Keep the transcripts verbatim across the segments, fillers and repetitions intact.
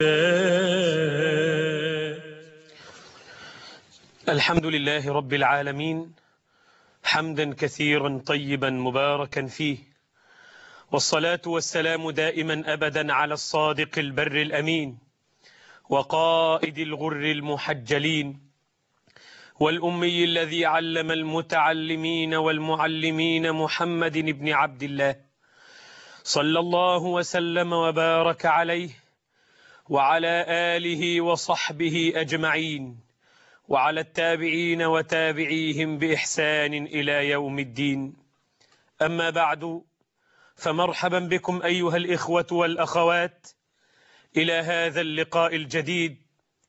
الحمد لله رب العالمين، حمدا كثيرا طيبا مباركا فيه، والصلاة والسلام دائما أبدا على الصادق البر الأمين وقائد الغر المحجلين والأمي الذي علم المتعلمين والمعلمين محمد بن عبد الله صلى الله وسلم وبارك عليه وعلى آله وصحبه أجمعين وعلى التابعين وتابعيهم بإحسان إلى يوم الدين. أما بعد، فمرحبا بكم أيها الإخوة والأخوات إلى هذا اللقاء الجديد،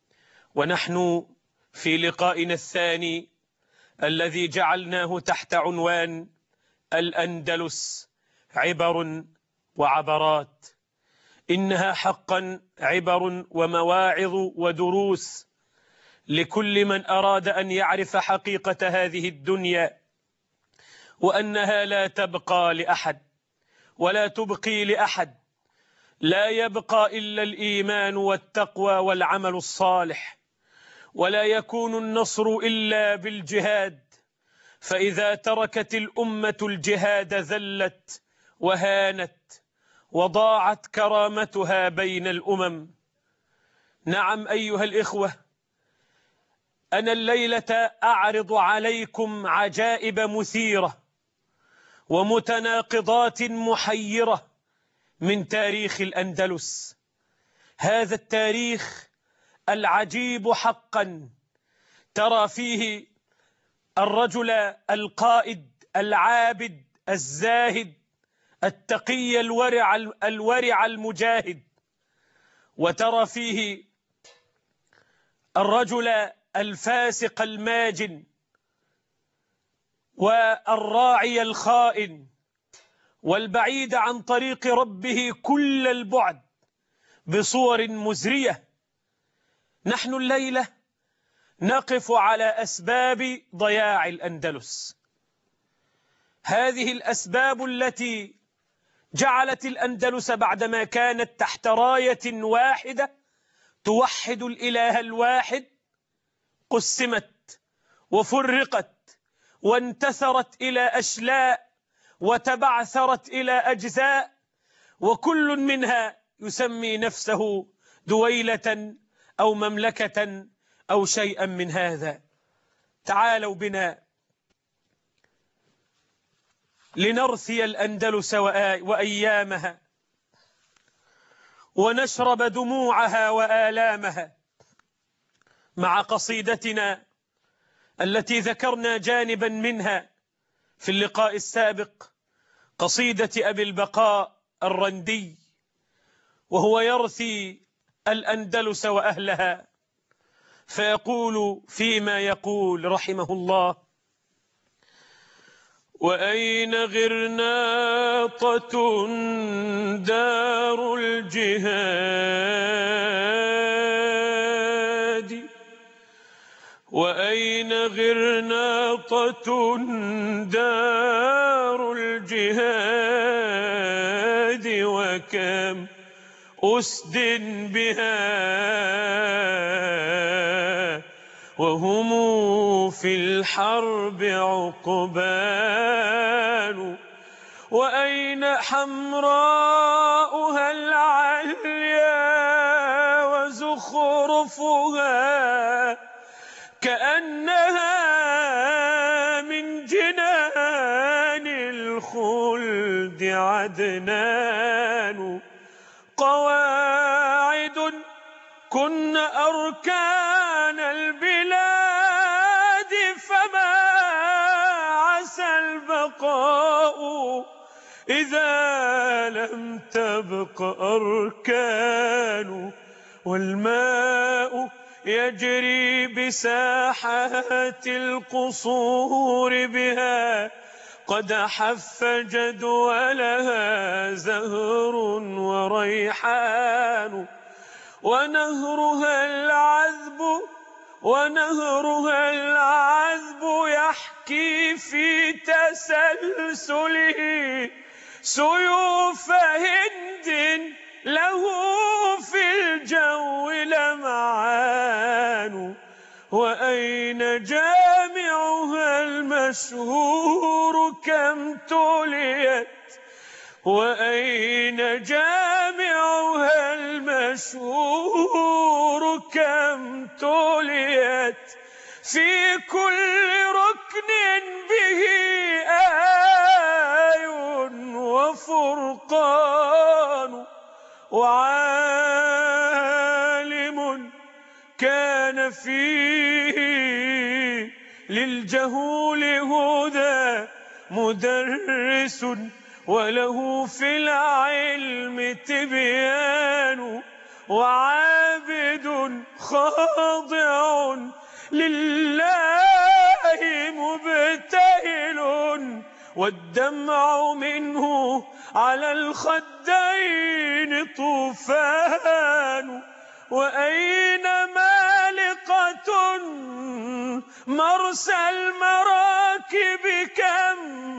ونحن في لقائنا الثاني الذي جعلناه تحت عنوان الأندلس عبر وعبرات. إنها حقا عبر ومواعظ ودروس لكل من أراد أن يعرف حقيقة هذه الدنيا، وأنها لا تبقى لأحد ولا تبقي لأحد، لا يبقى إلا الإيمان والتقوى والعمل الصالح، ولا يكون النصر إلا بالجهاد، فإذا تركت الأمة الجهاد ذلت وهانت وضاعت كرامتها بين الأمم. نعم أيها الإخوة، أنا الليلة أعرض عليكم عجائب مثيرة ومتناقضات محيرة من تاريخ الأندلس. هذا التاريخ العجيب حقا، ترى فيه الرجل القائد العابد الزاهد التقي الورع الورع المجاهد، وترى فيه الرجل الفاسق الماجن والراعي الخائن والبعيد عن طريق ربه كل البعد بصور مزرية. نحن الليلة نقف على أسباب ضياع الأندلس، هذه الأسباب التي جعلت الأندلس بعدما كانت تحت راية واحدة توحد الإله الواحد قسمت وفرقت وانتثرت إلى أشلاء وتبعثرت إلى أجزاء، وكل منها يسمي نفسه دويلة أو مملكة أو شيئا من هذا. تعالوا بنا لنرثي الأندلس وأيامها ونشرب دموعها وآلامها مع قصيدتنا التي ذكرنا جانبا منها في اللقاء السابق، قصيدة أبي البقاء الرندي، وهو يرثي الأندلس وأهلها، فيقول فيما يقول رحمه الله: وأين غرناطة دار الجهاد، وأين غرناطة دار الجهاد، وكم أسد بها وهم في الحرب عقبان، وأين حمراؤها العليا وزخرفها كأنها من جنان الخلد عدنان، قواعد كن أركان البلاد، فما عسى البقاء إذا لم تبق أركان، والماء يجري بساحات القصور بها، قد حف جدولها زهر وريحان، ونهرها العذب ونهرها العذب يحكي في تسلسله سيوف هند له في الجو لمعان، وأين جامعها المشهور كم تليت، وأين جامعها المشهور كم تليت، في كل ركن به آي وفرقان، وعالم كان فيه للجهول هدى مدرس، وله في العلم تبيان، وعابد خاضع لله مبتهل، والدمع منه على الخدين طوفان. وأين مالقة مرسى المراكب كم،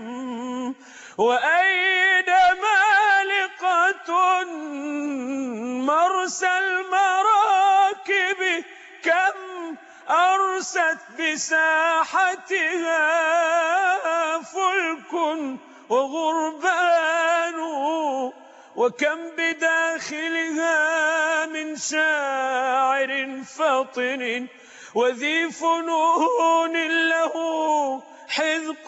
وأين مالقة مرسى المراكب كم أرست بساحتها فلك وغربان، وكم بداخلها من شاعر فطن وذي فنون له حذق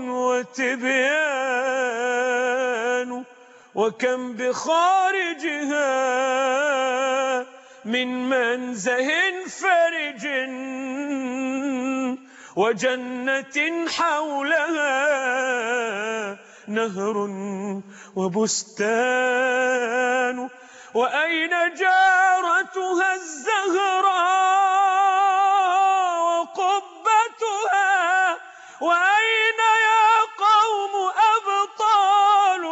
وتبيان، وكم بخارجها من منزه فرج وجنة حولها نهر وبستان. وأين جارتها الزهراء وقبتها، وأين يا قوم أبطال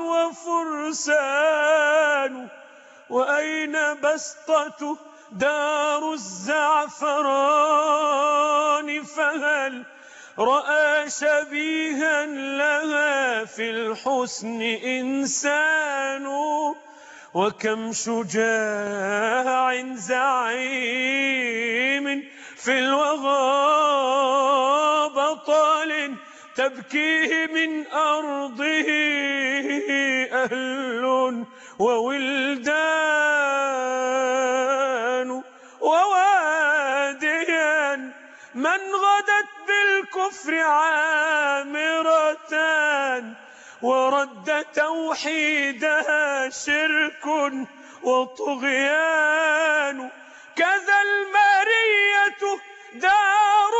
وفرسان، وأين بسطة دار الزعفران، فهل رأى شبيها لها في الحسن إنسان، وكم شجاع زعيم في الوغى بطل تبكيه من أرضه أهل وولدان، وواديا من غدت بالكفر عامرة ورد توحيدها شرك وطغيان، كذا المرية دار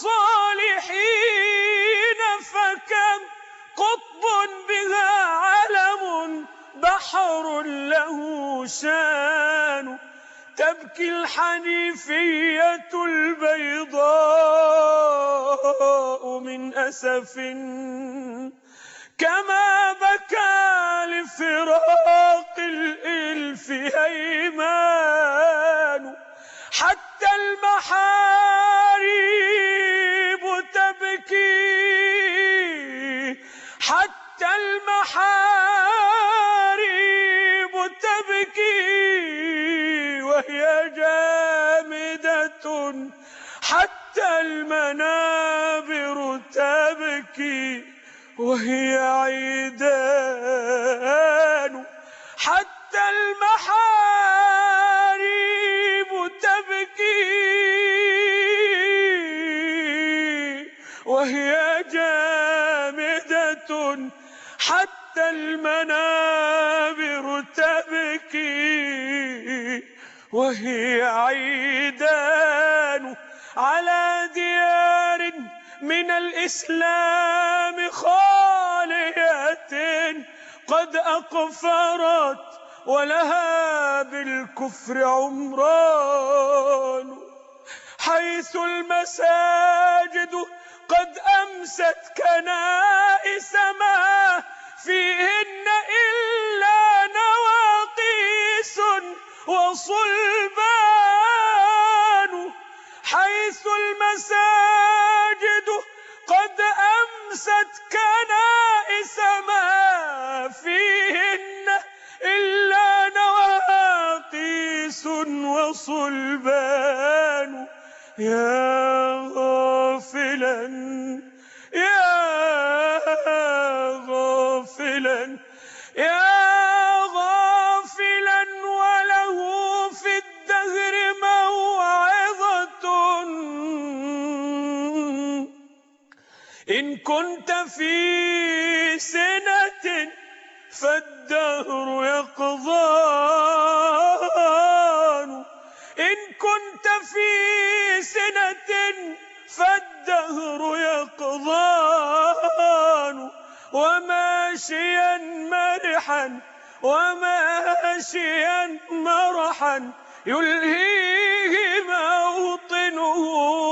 الصالحين، فكم قطب بها علم بحر له شان، تبكي الحنيفية البيضاء من أسف كما بكى لفراق الإلف هيمان، حتى المحاريب تبكي، حتى المحاريب تبكي وهي جامدة، حتى المنابر تبكي وهي عيدان، حتى المحاريب تبكي وهي جامدة، حتى المنابر تبكي وهي عيدان، على ديار من الإسلام خالية قد أقفرت ولها بالكفر عمران، حيث المساجد قد أمست كنائس ما فيهن إلا نواقيس وصلبان، حيث المساجد قد أمست كنائس ما فيهن إلا نواقيس صلبان. يا غافلا يا غافلا يا غافلا وله في الدهر موعظة. إن كنت في سنة فالدهر يقظان. إن كنت في سنة فالدهر يقظان. وماشيا مرحا وماشيا مرحا يلهيه موطنه.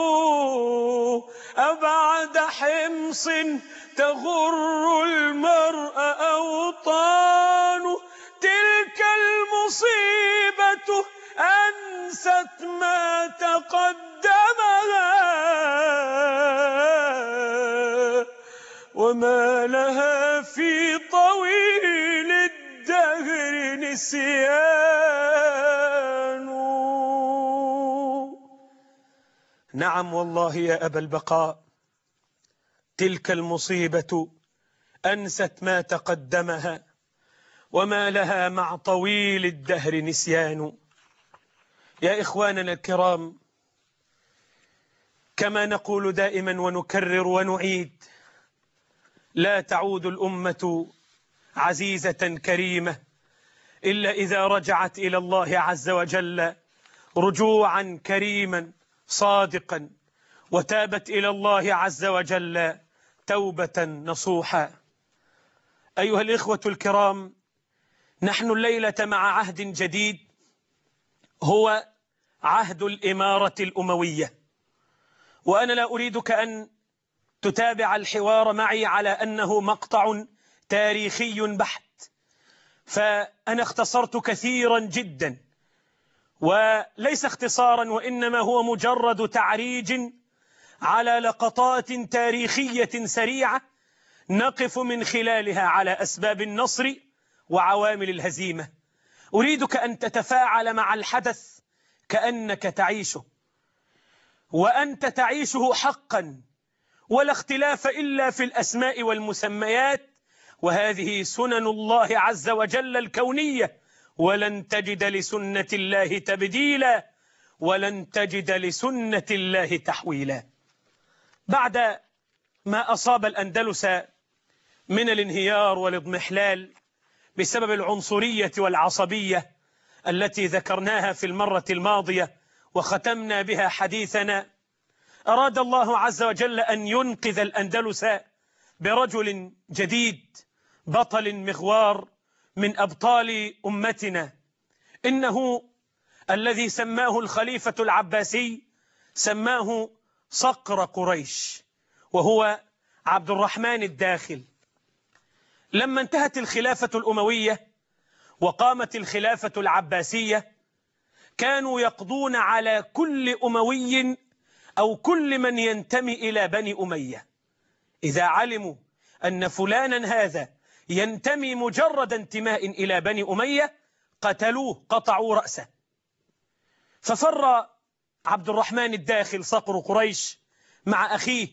أبعد حمص تغر المرء أوطان. تلك المصيبة أنست ما تقدمها وما لها في طويل الدهر نسيان. نعم والله يا أبا البقاء، تلك المصيبة أنست ما تقدمها وما لها مع طويل الدهر نسيان. يا إخواننا الكرام، كما نقول دائما ونكرر ونعيد، لا تعود الأمة عزيزة كريمة إلا إذا رجعت إلى الله عز وجل رجوعا كريما صادقا، وتابت إلى الله عز وجل توبة نصوحا. أيها الإخوة الكرام، نحن الليلة مع عهد جديد، هو عهد الإمارة الأموية. وأنا لا أريدك أن تتابع الحوار معي على أنه مقطع تاريخي بحت، فأنا اختصرت كثيرا جدا، وليس اختصارا وإنما هو مجرد تعريج على لقطات تاريخية سريعة نقف من خلالها على أسباب النصر وعوامل الهزيمة. أريدك أن تتفاعل مع الحدث كأنك تعيشه، وأنت تعيشه حقا، ولا اختلاف إلا في الأسماء والمسميات، وهذه سنن الله عز وجل الكونية، ولن تجد لسنة الله تبديلا ولن تجد لسنة الله تحويلا. بعد ما أصاب الأندلس من الانهيار والاضمحلال بسبب العنصرية والعصبية التي ذكرناها في المرة الماضية وختمنا بها حديثنا، أراد الله عز وجل أن ينقذ الأندلس برجل جديد، بطل مغوار من أبطال أمتنا، إنه الذي سماه الخليفة العباسي سماه صقر قريش، وهو عبد الرحمن الداخل. لما انتهت الخلافة الأموية وقامت الخلافة العباسية، كانوا يقضون على كل أموي أو كل من ينتمي إلى بني أمية. إذا علموا أن فلانا هذا ينتمي مجرد انتماء إلى بني أمية قتلوه، قطعوا رأسه. ففر عبد الرحمن الداخل صقر قريش مع أخيه،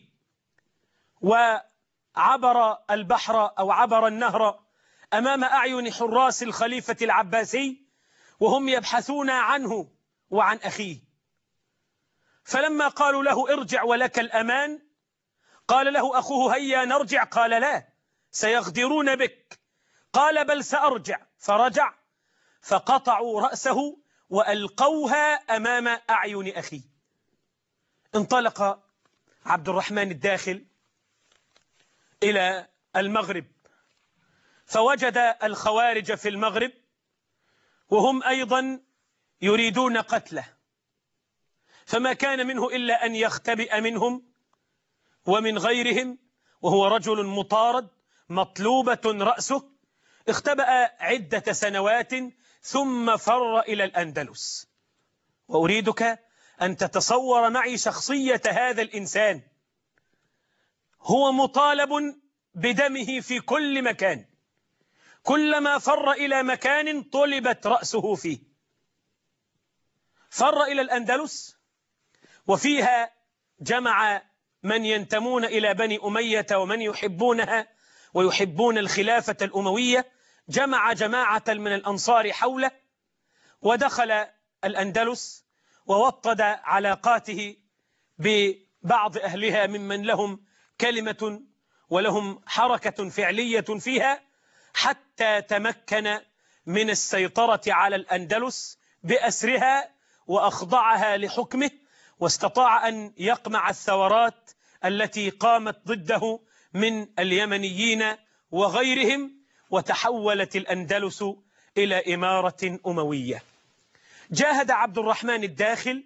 وعبر البحر أو عبر النهر أمام أعين حراس الخليفة العباسي وهم يبحثون عنه وعن أخيه. فلما قالوا له ارجع ولك الأمان، قال له أخوه هيا نرجع، قال لا، سيغدرون بك، قال بل سأرجع. فرجع فقطعوا رأسه وألقوها أمام أعين أخيه. انطلق عبد الرحمن الداخل إلى المغرب، فوجد الخوارج في المغرب وهم أيضا يريدون قتله، فما كان منه إلا أن يختبئ منهم ومن غيرهم، وهو رجل مطارد مطلوبة رأسه. اختبأ عدة سنوات ثم فر إلى الأندلس. وأريدك أن تتصور معي شخصية هذا الإنسان، هو مطالب بدمه في كل مكان، كلما فر إلى مكان طلبت رأسه فيه. فر إلى الأندلس، وفيها جمع من ينتمون إلى بني أمية ومن يحبونها ويحبون الخلافة الأموية، جمع جماعة من الأنصار حوله، ودخل الأندلس ووطد علاقاته ببعض أهلها ممن لهم كلمة ولهم حركة فعلية فيها، حتى تمكن من السيطرة على الأندلس بأسرها وأخضعها لحكمه، واستطاع أن يقمع الثورات التي قامت ضده من اليمنيين وغيرهم، وتحولت الأندلس إلى إمارة أموية. جاهد عبد الرحمن الداخل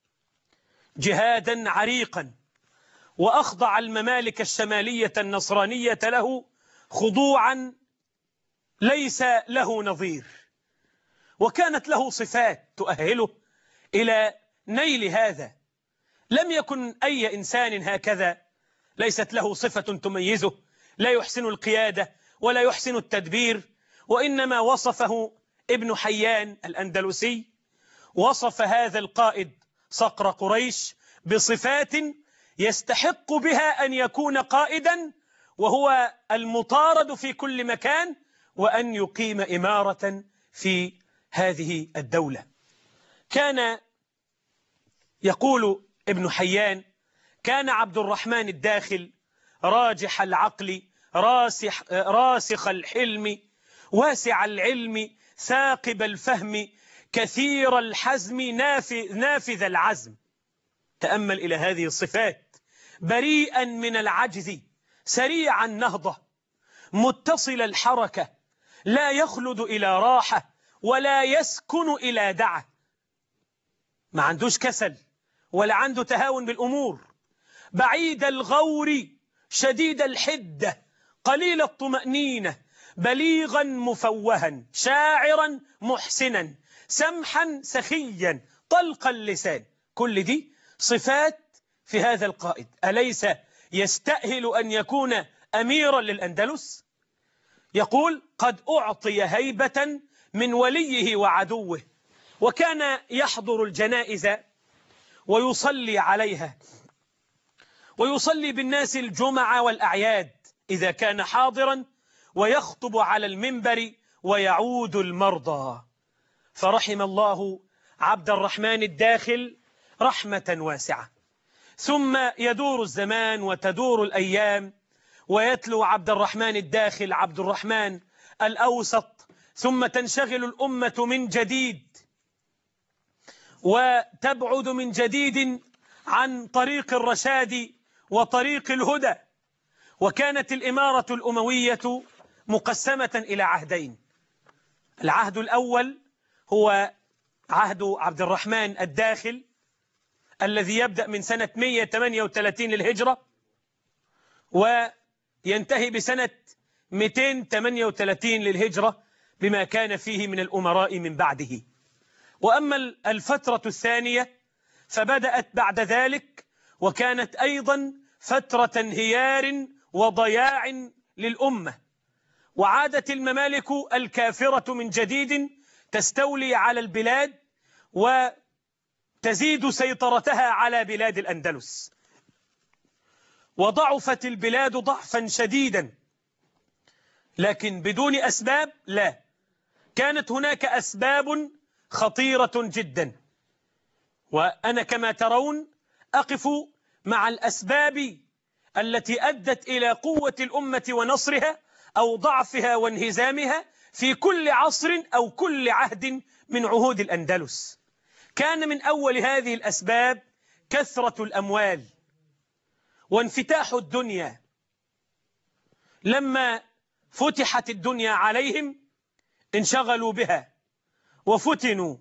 جهادا عريقا، وأخضع الممالك الشمالية النصرانية له خضوعا ليس له نظير، وكانت له صفات تؤهله إلى نيل هذا. لم يكن أي إنسان هكذا، ليست له صفة تميزه، لا يحسن القيادة ولا يحسن التدبير، وإنما وصفه ابن حيان الأندلسي، وصف هذا القائد صقر قريش بصفات يستحق بها أن يكون قائدا، وهو المطارد في كل مكان، وأن يقيم إمارة في هذه الدولة. كان يقول ابن حيان: كان عبد الرحمن الداخل راجح العقل راسخ, راسخ الحلم واسع العلم ثاقب الفهم كثير الحزم نافذ, نافذ العزم. تأمل إلى هذه الصفات: بريئا من العجز، سريع النهضة، متصل الحركة، لا يخلد إلى راحة ولا يسكن إلى دعة. ما عندوش كسل ولا عنده تهاون بالأمور. بعيد الغور، شديد الحدة، قليل الطمأنينة، بليغا مفوها، شاعرا محسنا، سمحا سخيا، طلق اللسان. كل دي صفات في هذا القائد. أليس يستأهل أن يكون أميرا للأندلس؟ يقول: قد أعطي هيبة من وليه وعدوه، وكان يحضر الجنائز ويصلي عليها، ويصلي بالناس الجمع والأعياد إذا كان حاضرا، ويخطب على المنبر ويعود المرضى. فرحم الله عبد الرحمن الداخل رحمة واسعة. ثم يدور الزمان وتدور الأيام، ويتلو عبد الرحمن الداخل عبد الرحمن الأوسط، ثم تنشغل الأمة من جديد، وتبعد من جديد عن طريق الرشاد وطريق الهدى. وكانت الإمارة الأموية مقسمة إلى عهدين. العهد الأول هو عهد عبد الرحمن الداخل، الذي يبدأ من سنة مئة وثمانية وثلاثين للهجرة وينتهي بسنة مئتين وثمانية وثلاثين للهجرة، بما كان فيه من الأمراء من بعده. وأما الفترة الثانية فبدأت بعد ذلك، وكانت أيضا فترة انهيار وضياع للأمة، وعادت الممالك الكافرة من جديد تستولي على البلاد وتزيد سيطرتها على بلاد الأندلس، وضعفت البلاد ضعفا شديدا، لكن بدون أسباب. لا، كانت هناك أسباب خطيرة جدا، وأنا كما ترون أقف مع الأسباب التي أدت إلى قوة الأمة ونصرها أو ضعفها وانهزامها في كل عصر أو كل عهد من عهود الأندلس. كان من أول هذه الأسباب كثرة الأموال وانفتاح الدنيا. لما فتحت الدنيا عليهم انشغلوا بها وفتنوا،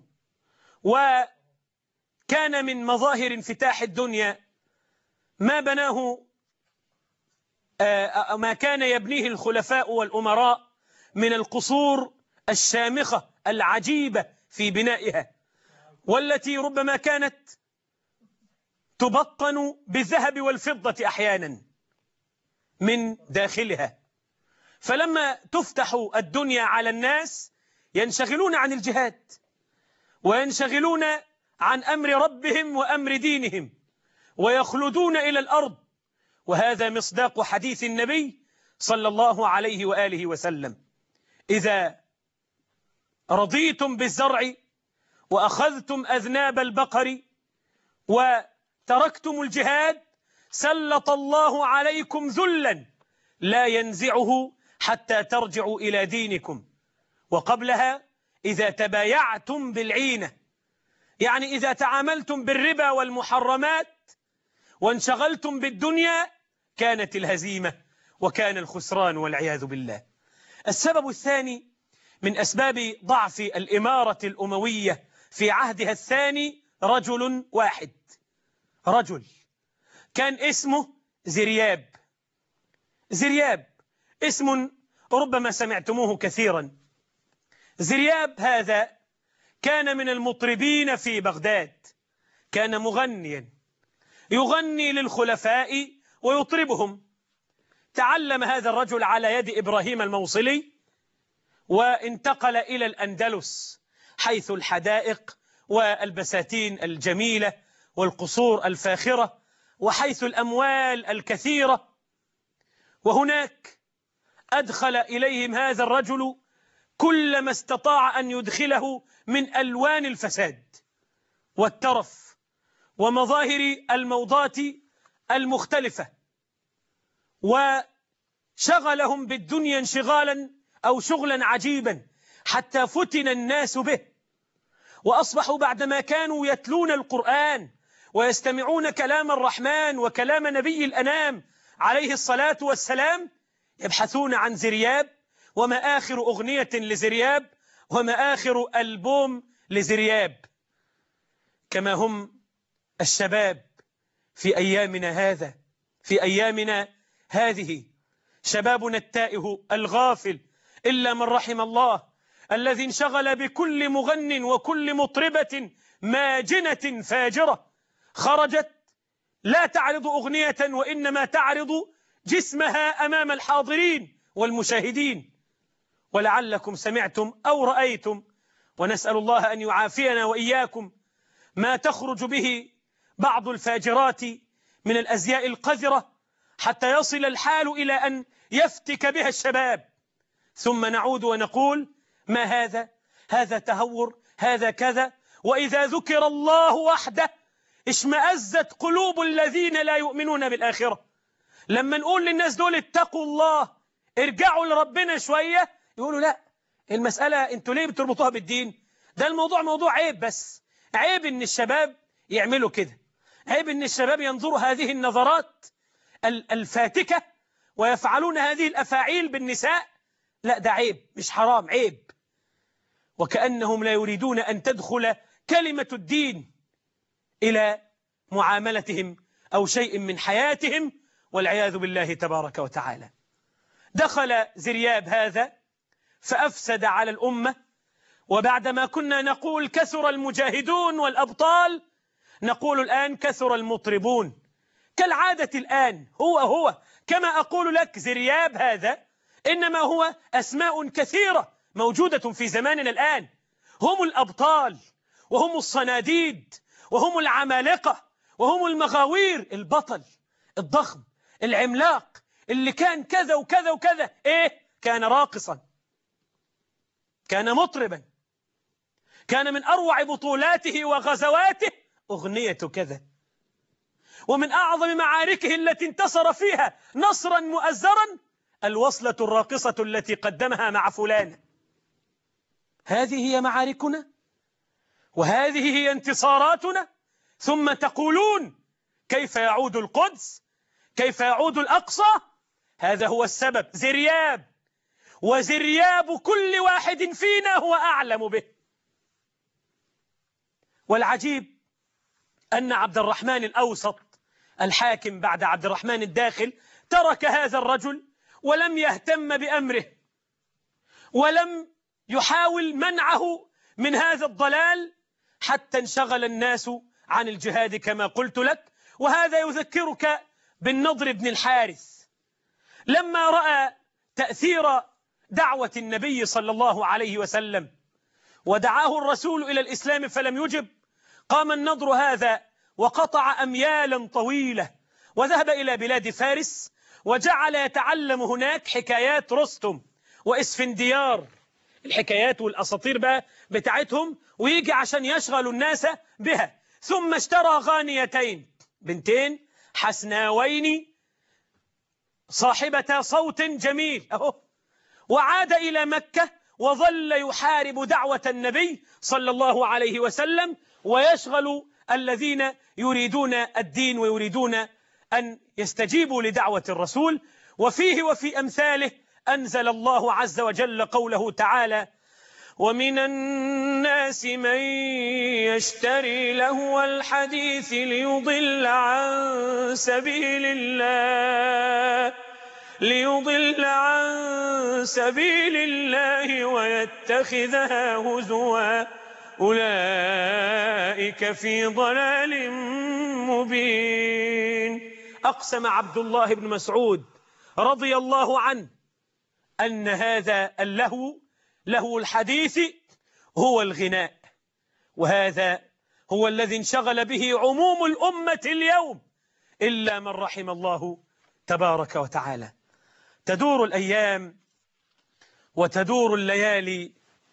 وكان من مظاهر انفتاح الدنيا ما بناه ما كان يبنيه الخلفاء والأمراء من القصور الشامخة العجيبة في بنائها، والتي ربما كانت تبطن بالذهب والفضة أحيانا من داخلها. فلما تفتح الدنيا على الناس ينشغلون عن الجهاد، وينشغلون عن أمر ربهم وأمر دينهم ويخلدون إلى الأرض، وهذا مصداق حديث النبي صلى الله عليه وآله وسلم: إذا رضيتم بالزرع وأخذتم أذناب البقر وتركتم الجهاد سلط الله عليكم ذلا لا ينزعه حتى ترجعوا إلى دينكم. وقبلها إذا تبايعتم بالعينة، يعني إذا تعاملتم بالربا والمحرمات وانشغلتم بالدنيا كانت الهزيمة وكان الخسران والعياذ بالله. السبب الثاني من أسباب ضعف الإمارة الأموية في عهدها الثاني رجل واحد، رجل كان اسمه زرياب. زرياب اسم ربما سمعتموه كثيرا. زرياب هذا كان من المطربين في بغداد، كان مغنيا يغني للخلفاء ويطربهم. تعلم هذا الرجل على يد إبراهيم الموصلي وانتقل إلى الأندلس، حيث الحدائق والبساتين الجميلة والقصور الفاخرة وحيث الأموال الكثيرة. وهناك أدخل إليهم هذا الرجل كل ما استطاع أن يدخله من ألوان الفساد والترف ومظاهر الموضات المختلفة، وشغلهم بالدنيا انشغالا أو شغلا عجيبا حتى فتن الناس به، وأصبحوا بعدما كانوا يتلون القرآن ويستمعون كلام الرحمن وكلام نبي الأنام عليه الصلاة والسلام يبحثون عن زرياب، وما آخر أغنية لزرياب وما آخر ألبوم لزرياب. كما هم الشباب في أيامنا هذا في أيامنا هذه، شبابنا التائه الغافل إلا من رحم الله، الذي انشغل بكل مغن وكل مطربة ماجنة فاجرة خرجت لا تعرض أغنية وإنما تعرض جسمها أمام الحاضرين والمشاهدين. ولعلكم سمعتم أو رأيتم، ونسأل الله أن يعافينا وإياكم، ما تخرج به بعض الفاجرات من الأزياء القذرة حتى يصل الحال إلى أن يفتك بها الشباب، ثم نعود ونقول: ما هذا؟ هذا تهور، هذا كذا. وإذا ذكر الله وحده اشمأزت قلوب الذين لا يؤمنون بالآخرة. لما نقول للناس دول اتقوا الله، ارجعوا لربنا شوية، يقولوا لا، المسألة انتوا ليه بتربطوها بالدين؟ ده الموضوع موضوع عيب، بس عيب ان الشباب يعملوا كده، عيب ان الشباب ينظروا هذه النظرات الفاتكة ويفعلون هذه الأفاعيل بالنساء. لا، ده عيب، مش حرام، عيب. وكأنهم لا يريدون أن تدخل كلمة الدين إلى معاملتهم أو شيء من حياتهم، والعياذ بالله تبارك وتعالى. دخل زرياب هذا فأفسد على الأمة، وبعدما كنا نقول كثر المجاهدون والأبطال، نقول الآن كثر المطربون كالعادة. الآن هو هو كما أقول لك زرياب هذا، إنما هو أسماء كثيرة موجودة في زماننا الآن، هم الأبطال وهم الصناديد وهم العمالقة وهم المغاوير. البطل الضخم العملاق اللي كان كذا وكذا وكذا، إيه؟ كان راقصا، كان مطربا، كان من أروع بطولاته وغزواته أغنية كذا. ومن أعظم معاركه التي انتصر فيها نصرا مؤزرا الوصلة الراقصة التي قدمها مع فلان. هذه هي معاركنا وهذه هي انتصاراتنا، ثم تقولون كيف يعود القدس، كيف يعود الأقصى. هذا هو السبب، زرياب، وزرياب كل واحد فينا هو أعلم به. والعجيب أن عبد الرحمن الأوسط الحاكم بعد عبد الرحمن الداخل ترك هذا الرجل ولم يهتم بأمره، ولم يحاول منعه من هذا الضلال، حتى انشغل الناس عن الجهاد كما قلت لك. وهذا يذكرك بالنضر بن الحارث لما رأى تأثير دعوة النبي صلى الله عليه وسلم ودعاه الرسول إلى الإسلام فلم يجب، قام النضر هذا وقطع أميالا طويلة وذهب إلى بلاد فارس وجعل يتعلم هناك حكايات رستم وإسفنديار، الحكايات والأساطير بقى بتاعتهم، ويجي عشان يشغل الناس بها. ثم اشترى غانيتين بنتين حسناوين صاحبتا صوت جميل أهو، وعاد إلى مكة وظل يحارب دعوة النبي صلى الله عليه وسلم ويشغل الذين يريدون الدين ويريدون أن يستجيبوا لدعوة الرسول. وفيه وفي أمثاله أنزل الله عز وجل قوله تعالى: ومن الناس من يشتري لهو الحديث ليضل عن سبيل الله ليضل عن سبيل الله ويتخذها هزوا أولئك في ضلال مبين. أقسم عبد الله بن مسعود رضي الله عنه أن هذا اللهو لهو الحديث هو الغناء، وهذا هو الذي انشغل به عموم الأمة اليوم إلا من رحم الله تبارك وتعالى. تدور الأيام وتدور الليالي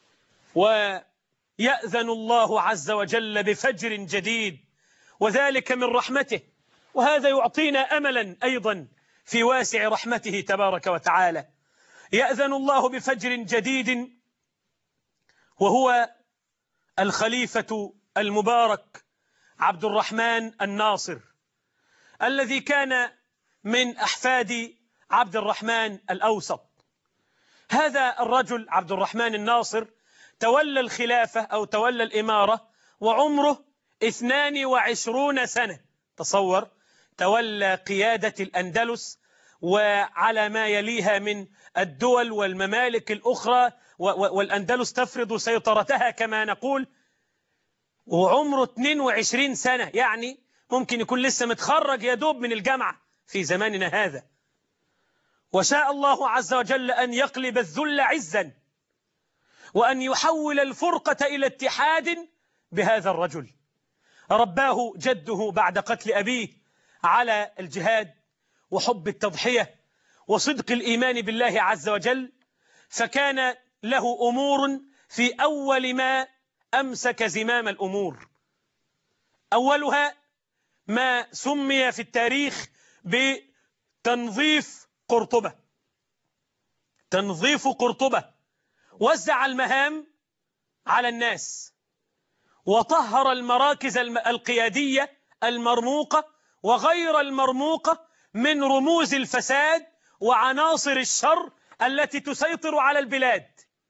ويأذن الله عز وجل بفجر جديد، وذلك من رحمته، وهذا يعطينا أملا أيضا في واسع رحمته تبارك وتعالى. يأذن الله بفجر جديد وهو الخليفة المبارك عبد الرحمن الناصر، الذي كان من أحفاد عبد الرحمن الأوسط. هذا الرجل عبد الرحمن الناصر تولى الخلافة أو تولى الإمارة وعمره اثنان وعشرون سنة. تصور، تولى قيادة الأندلس وعلى ما يليها من الدول والممالك الأخرى، والأندلس تفرض سيطرتها كما نقول، وعمره اثنين وعشرين سنة، يعني ممكن يكون لسه متخرج يدوب من الجامعة في زماننا هذا. وشاء الله عز وجل أن يقلب الذل عزا وأن يحول الفرقة إلى اتحاد بهذا الرجل. رباه جده بعد قتل أبيه على الجهاد وحب التضحية وصدق الإيمان بالله عز وجل، فكان له أمور في أول ما أمسك زمام الأمور. أولها ما سمي في التاريخ بتنظيف قرطبة. تنظيف قرطبة، وزع المهام على الناس وطهر المراكز القيادية المرموقة وغير المرموقة من رموز الفساد وعناصر الشر التي تسيطر على البلاد.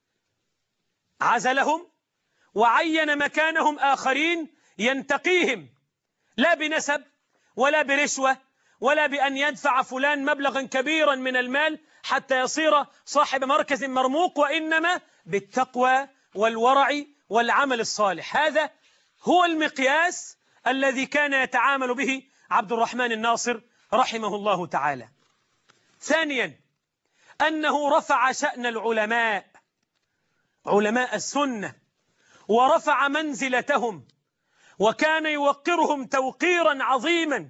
عزلهم وعين مكانهم آخرين ينتقيهم، لا بنسب ولا برشوة ولا بأن يدفع فلان مبلغا كبيرا من المال حتى يصير صاحب مركز مرموق، وإنما بالتقوى والورع والعمل الصالح. هذا هو المقياس الذي كان يتعامل به عبد الرحمن الناصر رحمه الله تعالى. ثانيا، أنه رفع شأن العلماء، علماء السنة، ورفع منزلتهم، وكان يوقرهم توقيرا عظيما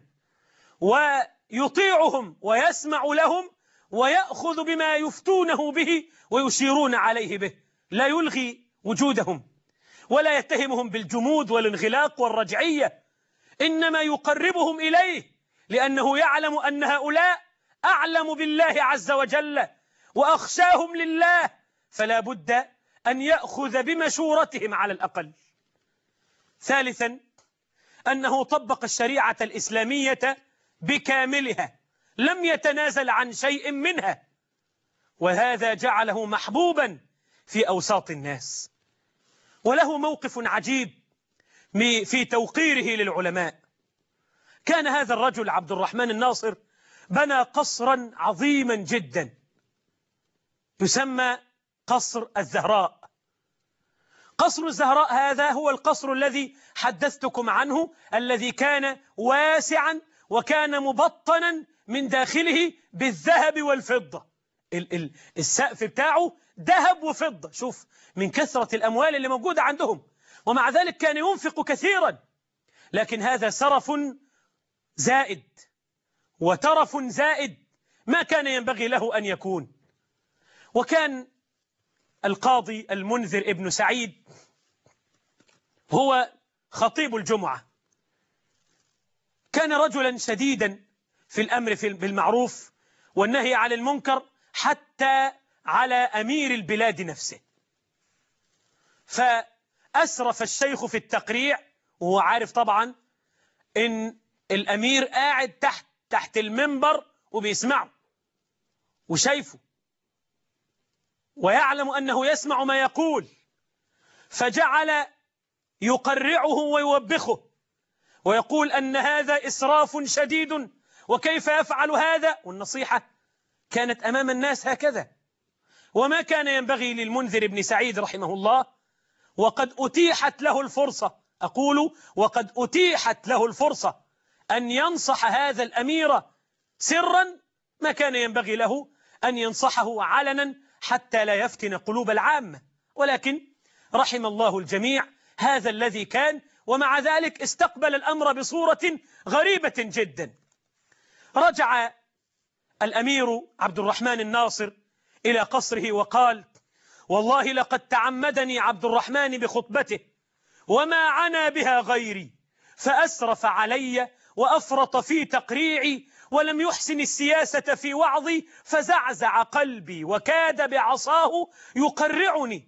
ويطيعهم ويسمع لهم ويأخذ بما يفتونه به ويشيرون عليه به، لا يلغي وجودهم ولا يتهمهم بالجمود والانغلاق والرجعية، إنما يقربهم إليه، لأنه يعلم أن هؤلاء أعلم بالله عز وجل وأخشاهم لله، فلا بد أن يأخذ بمشورتهم على الأقل. ثالثا، أنه طبق الشريعة الإسلامية بكاملها، لم يتنازل عن شيء منها، وهذا جعله محبوبا في أوساط الناس. وله موقف عجيب في توقيره للعلماء. كان هذا الرجل عبد الرحمن الناصر بنى قصرا عظيما جدا يسمى قصر الزهراء. قصر الزهراء هذا هو القصر الذي حدثتكم عنه، الذي كان واسعا وكان مبطنا من داخله بالذهب والفضة. السقف بتاعه ذهب وفضة، شوف من كثرة الأموال اللي موجودة عندهم، ومع ذلك كان ينفق كثيرا لكن هذا سرف زائد وترف زائد ما كان ينبغي له أن يكون. وكان القاضي المنذر ابن سعيد هو خطيب الجمعة، كان رجلا شديدا في الأمر بالمعروف والنهي عن المنكر حتى على أمير البلاد نفسه. فأسرف الشيخ في التقريع وهو عارف طبعا إن الأمير قاعد تحت تحت المنبر وبيسمعه وشايفه ويعلم أنه يسمع ما يقول، فجعل يقرعه ويوبخه ويقول أن هذا إسراف شديد وكيف يفعل هذا، والنصيحة كانت أمام الناس هكذا. وما كان ينبغي للمنذر بن سعيد رحمه الله، وقد أتيحت له الفرصة، أقول وقد أتيحت له الفرصة أن ينصح هذا الأمير سرا، ما كان ينبغي له أن ينصحه علنا حتى لا يفتن قلوب العامة. ولكن رحم الله الجميع، هذا الذي كان، ومع ذلك استقبل الأمر بصورة غريبة جدا. رجع الأمير عبد الرحمن الناصر إلى قصره وقال: والله لقد تعمدني عبد الرحمن بخطبته وما عنا بها غيري، فأسرف علي وأفرط في تقريعي ولم يحسن السياسة في وعظي، فزعزع قلبي وكاد بعصاه يقرعني.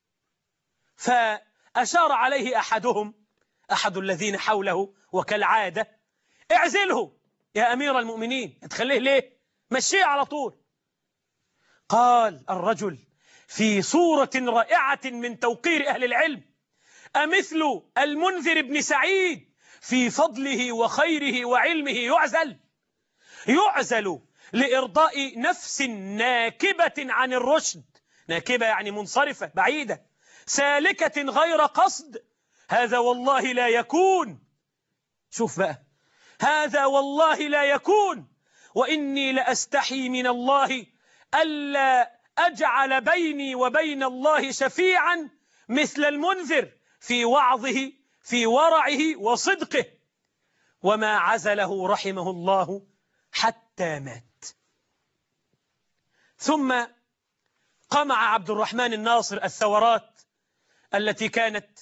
فأشار عليه أحدهم، أحد الذين حوله، وكالعادة: اعزله يا أمير المؤمنين، تخليه ليه؟ مشيه على طول. قال الرجل في صورة رائعة من توقير أهل العلم: أمثل المنذر بن سعيد في فضله وخيره وعلمه يعزل؟ يعزل لإرضاء نفس ناكبة عن الرشد، ناكبة يعني منصرفة بعيدة، سالكة غير قصد، هذا والله لا يكون. شوف بقى، هذا والله لا يكون، وإني لأستحي من الله ألا أجعل بيني وبين الله شفيعا مثل المنذر في وعظه في ورعه وصدقه. وما عزله رحمه الله حتى مات. ثم قمع عبد الرحمن الناصر الثورات التي كانت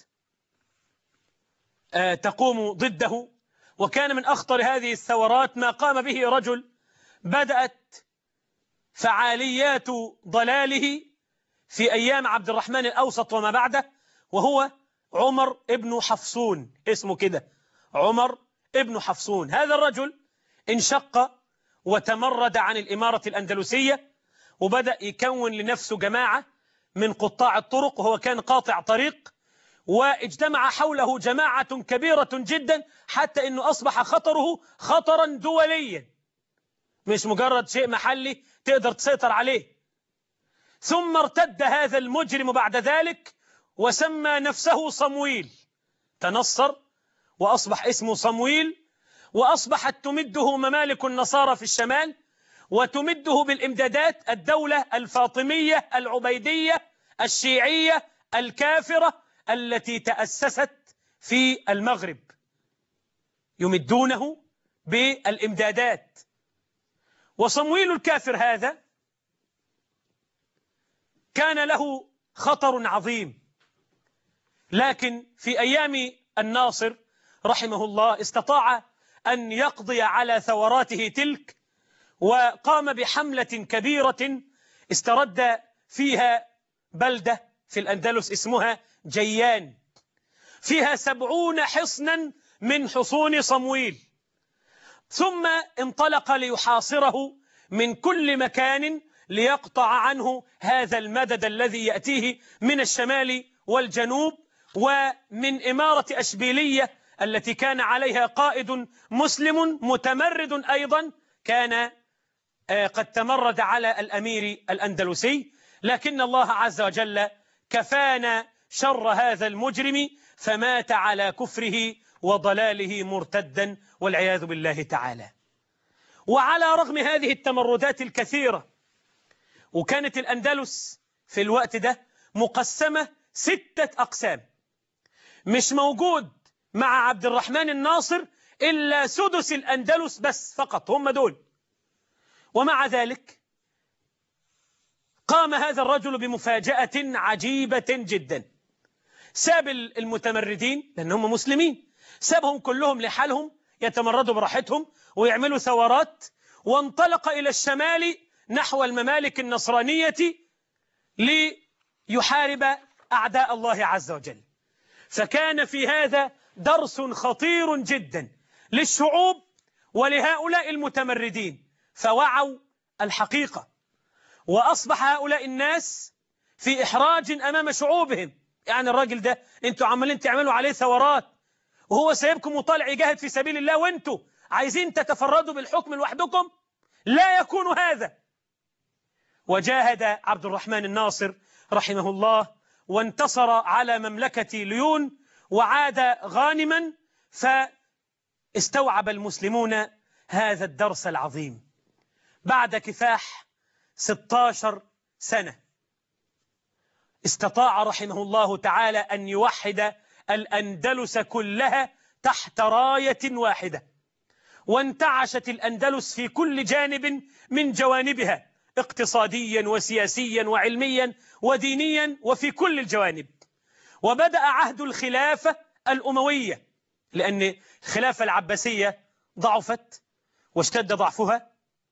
تقوم ضده، وكان من أخطر هذه الثورات ما قام به رجل بدأت فعاليات ضلاله في أيام عبد الرحمن الأوسط وما بعده، وهو عمر ابن حفصون، اسمه كده عمر ابن حفصون. هذا الرجل انشق وتمرد عن الإمارة الأندلسية وبدأ يكون لنفسه جماعة من قطاع الطرق، وهو كان قاطع طريق، واجتمع حوله جماعة كبيرة جدا حتى أنه أصبح خطره خطرا دوليا، مش مجرد شيء محلي تقدر تسيطر عليه. ثم ارتد هذا المجرم بعد ذلك وسمى نفسه صمويل، تنصر وأصبح اسمه صمويل، وأصبحت تمده ممالك النصارى في الشمال وتمده بالإمدادات الدولة الفاطمية العبيدية الشيعية الكافرة التي تأسست في المغرب، يمدونه بالإمدادات. وصمويل الكافر هذا كان له خطر عظيم، لكن في أيام الناصر رحمه الله استطاع أن يقضي على ثوراته تلك، وقام بحملة كبيرة استرد فيها بلدة في الأندلس اسمها جيان، فيها سبعون حصنا من حصون صمويل، ثم انطلق ليحاصره من كل مكان ليقطع عنه هذا المدد الذي يأتيه من الشمال والجنوب، ومن إمارة أشبيلية التي كان عليها قائد مسلم متمرد أيضا، كان قد تمرد على الأمير الأندلسي، لكن الله عز وجل كفانا شر هذا المجرم فمات على كفره وضلاله مرتدا والعياذ بالله تعالى. وعلى رغم هذه التمردات الكثيرة، وكانت الأندلس في الوقت ده مقسمة ستة أقسام، مش موجود مع عبد الرحمن الناصر إلا سدس الأندلس بس فقط، هم دول. ومع ذلك قام هذا الرجل بمفاجأة عجيبة جدا. ساب المتمردين لأنهم مسلمين، سابهم كلهم لحالهم يتمردوا براحتهم ويعملوا ثورات، وانطلق إلى الشمال نحو الممالك النصرانية ليحارب أعداء الله عز وجل. فكان في هذا درس خطير جدا للشعوب ولهؤلاء المتمردين، فوعوا الحقيقة، وأصبح هؤلاء الناس في إحراج أمام شعوبهم. يعني الراجل ده انتوا عمالين تعملوا عليه ثورات وهو سايبكم وطالع يجاهد في سبيل الله، وانتوا عايزين تتفردوا بالحكم لوحدكم؟ لا يكون هذا. وجاهد عبد الرحمن الناصر رحمه الله وانتصر على مملكة ليون وعاد غانما، فاستوعب المسلمون هذا الدرس العظيم. بعد كفاح ستة عشر سنة استطاع رحمه الله تعالى أن يوحد الأندلس كلها تحت راية واحدة، وانتعشت الأندلس في كل جانب من جوانبها، اقتصاديا وسياسيا وعلميا ودينيا وفي كل الجوانب. وبدأ عهد الخلافة الأموية، لأن الخلافة العباسية ضعفت واشتد ضعفها،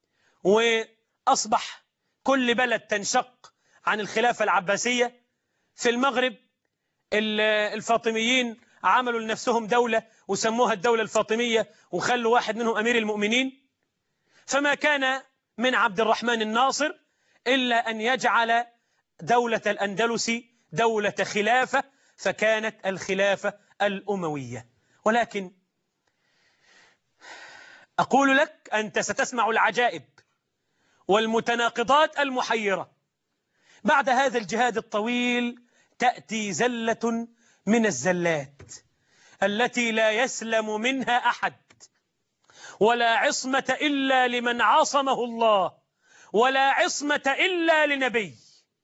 وأصبح كل بلد تنشق عن الخلافة العباسية. في المغرب الفاطميين عملوا لنفسهم دولة وسموها الدولة الفاطمية وخلوا واحد منهم أمير المؤمنين. فما كان من عبد الرحمن الناصر إلا أن يجعل دولة الأندلس دولة خلافة، فكانت الخلافة الأموية. ولكن أقول لك أنت ستسمع العجائب والمتناقضات المحيرة. بعد هذا الجهاد الطويل تأتي زلة من الزلات التي لا يسلم منها أحد، ولا عصمة إلا لمن عصمه الله، ولا عصمة إلا لنبي،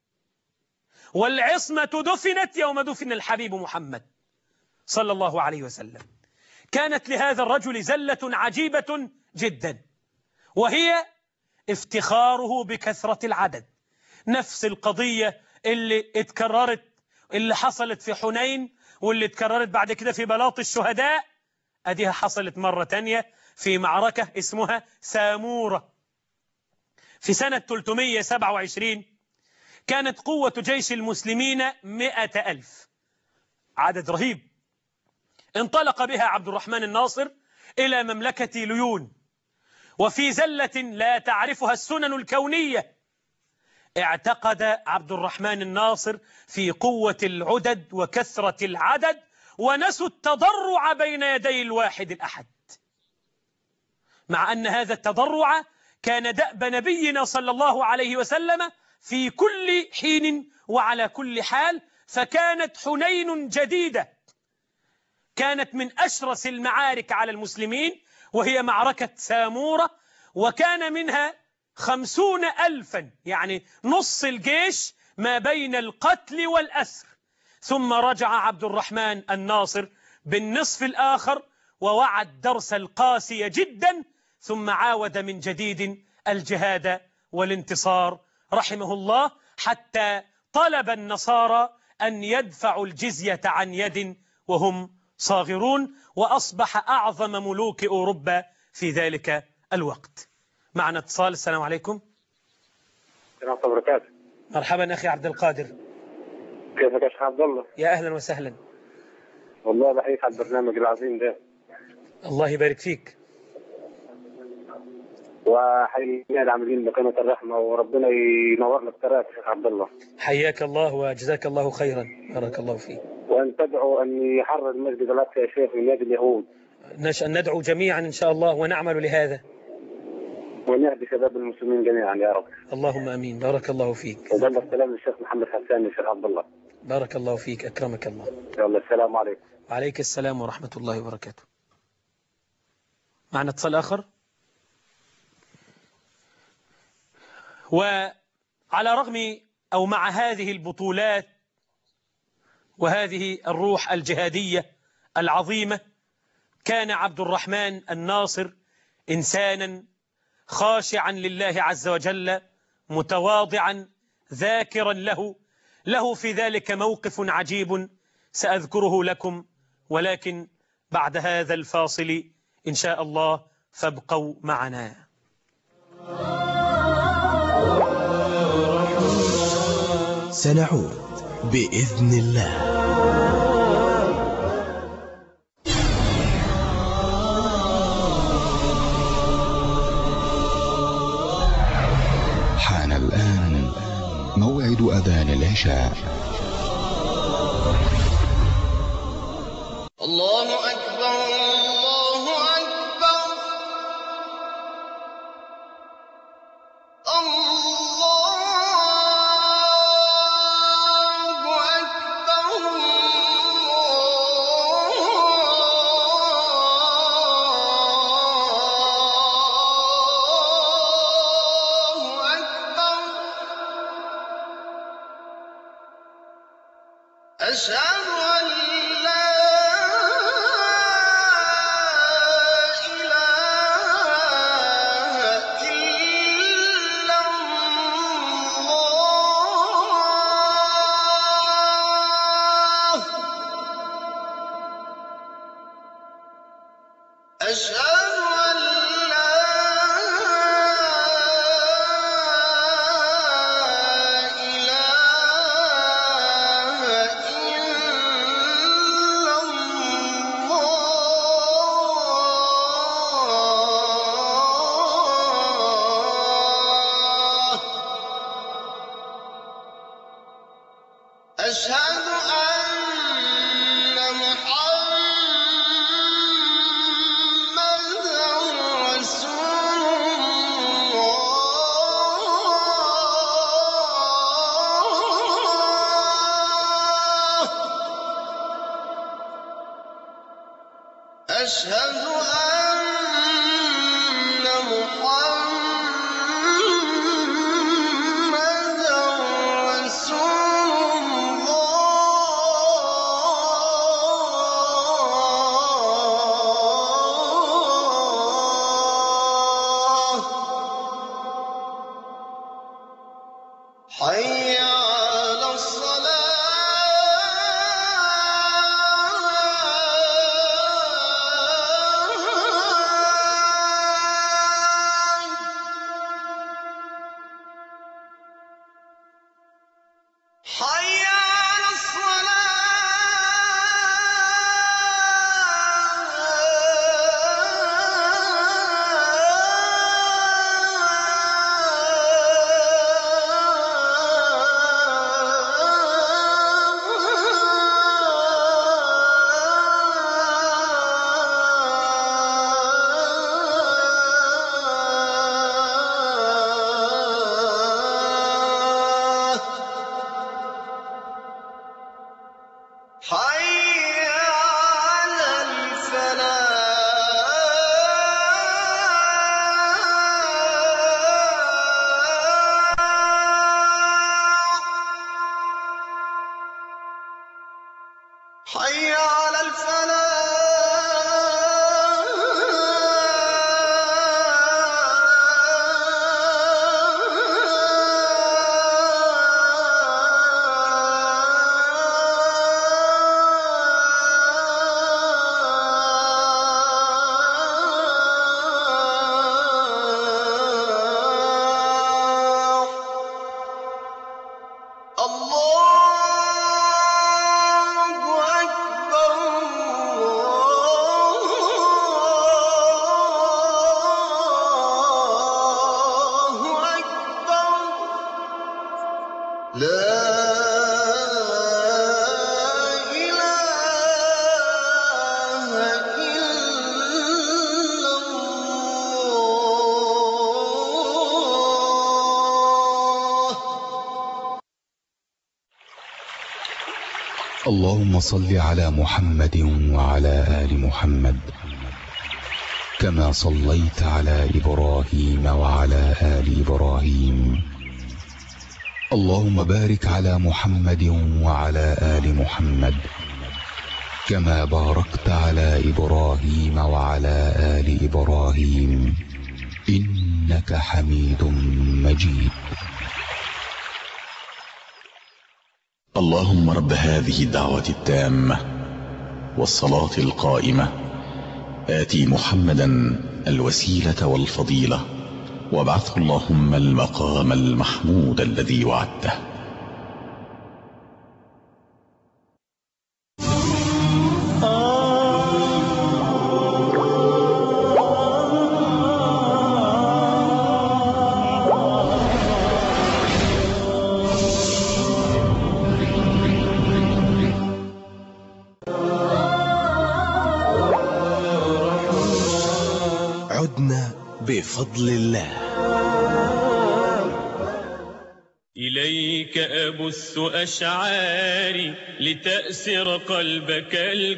والعصمة دفنت يوم دفن الحبيب محمد صلى الله عليه وسلم. كانت لهذا الرجل زلة عجيبة جدا، وهي افتخاره بكثرة العدد. نفس القضية اللي اتكررت، اللي حصلت في حنين واللي اتكررت بعد كده في بلاط الشهداء، أديها حصلت مرة تانية في معركة اسمها سامورة في سنة ثلاثمئة وسبعة وعشرين. كانت قوة جيش المسلمين مئة ألف، عدد رهيب. انطلق بها عبد الرحمن الناصر إلى مملكة ليون، وفي زلة لا تعرفها السنن الكونية اعتقد عبد الرحمن الناصر في قوة العدد وكثرة العدد، ونسوا التضرع بين يدي الواحد الأحد، مع أن هذا التضرع كان دأب نبينا صلى الله عليه وسلم في كل حين وعلى كل حال. فكانت حنين جديدة، كانت من أشرس المعارك على المسلمين، وهي معركة سامورة، وكان منها خمسون ألفا، يعني نص الجيش ما بين القتل والأسر. ثم رجع عبد الرحمن الناصر بالنصف الآخر ووعى الدرس القاسي جدا، ثم عاود من جديد الجهاد والانتصار رحمه الله، حتى طلب النصارى أن يدفعوا الجزية عن يد وهم صاغرون، وأصبح أعظم ملوك أوروبا في ذلك الوقت. معنا اتصال. السلام عليكم. السلام عليكم وبركاته. مرحبا أخي عبد القادر. كيفك يا شيخ عبد الله؟ يا أهلا وسهلا. والله بحييك على البرنامج العظيم ده. الله يبارك فيك. وحيي العاملين بقناة الرحمة، وربنا ينور لك طريقك يا شيخ عبد الله. حياك الله وجزاك الله خيرا، بارك الله فيك. وأن تدعو أن يحرر المسجد الأقصى يا شيخ من يد اليهود. ندعو جميعا إن شاء الله ونعمل لهذا، ونهدي شباب المسلمين جميعا يا رب. اللهم امين. بارك الله فيك. وبلغ السلام للشيخ محمد حسان يا شيخ عبد الله. بارك الله فيك، اكرمك الله. يلا السلام عليكم. وعليك السلام ورحمة الله وبركاته. معنا اتصال آخر. وعلى رغم أو مع هذه البطولات وهذه الروح الجهادية العظيمة كان عبد الرحمن الناصر إنسانا خاشعا لله عز وجل، متواضعا، ذاكرا له له في ذلك موقف عجيب سأذكره لكم، ولكن بعد هذا الفاصل إن شاء الله، فابقوا معنا. سنعود بإذن الله. حان الآن موعد أذان العشاء. الله أكبر الله أكبر الله أكبر الله أكبر. أشهد أن لا أشهد أن لا إله إلا الله. أشهد أن محمدًا رسول الله. أشهد أن محمدًا رسول الله. حي على الصلاة. حي على الصلاة. حي على الفلاح. حي على الفلاح. الله أكبر الله أكبر. لا إله إلا الله. اللهم صل على محمد وعلى آل محمد كما صليت على إبراهيم وعلى آل إبراهيم. اللهم بارك على محمد وعلى آل محمد كما باركت على إبراهيم وعلى آل إبراهيم إنك حميد مجيد. اللهم رب هذه الدعوة التامة والصلاة القائمة آتي محمدا الوسيلة والفضيلة وابعثه اللهم المقام المحمود الذي وعدته. عدنا بفضل الله. إليك أبث أشعاري لتأسر قلبك